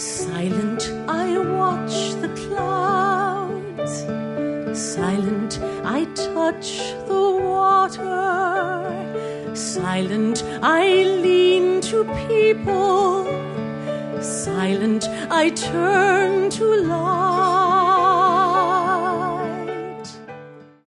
Silent I watch the clouds, silent I touch the water, silent I lean to people, silent I turn to love.